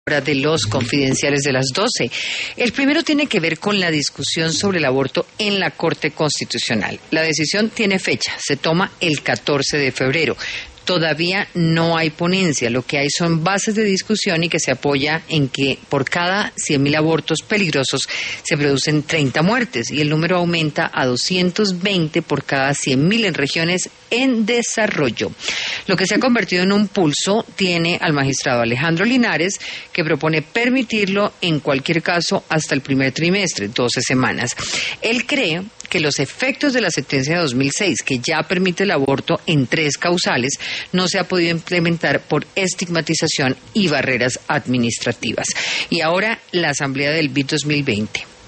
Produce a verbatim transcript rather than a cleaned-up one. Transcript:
De los confidenciales de las doce. El primero tiene que ver con la discusión sobre el aborto en la Corte Constitucional. La decisión tiene fecha, se toma el catorce de febrero. Todavía no hay ponencia, lo que hay son bases de discusión y que se apoya en que por cada cien mil abortos peligrosos se producen treinta muertes y el número aumenta a doscientos veinte por cada cien mil en regiones en desarrollo. Lo que se ha convertido en un pulso tiene al magistrado Alejandro Linares, que propone permitirlo en cualquier caso hasta el primer trimestre, doce semanas. Él cree que los efectos de la sentencia de dos mil seis, que ya permite el aborto en tres causales, no se ha podido implementar por estigmatización y barreras administrativas. Y ahora la Asamblea del B I D dos mil veinte.